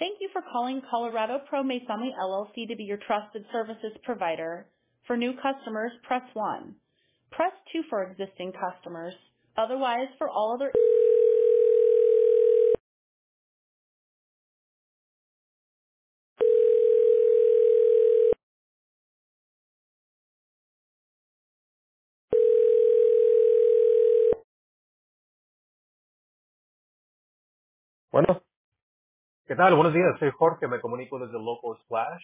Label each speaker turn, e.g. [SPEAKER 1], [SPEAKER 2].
[SPEAKER 1] Thank you for calling Colorado Pro Masonry LLC to be your trusted services provider. For new customers, press 1. Press 2 for existing customers. Otherwise, for all other...
[SPEAKER 2] Bueno, ¿qué tal? Buenos días, soy Jorge, me comunico desde Local Splash.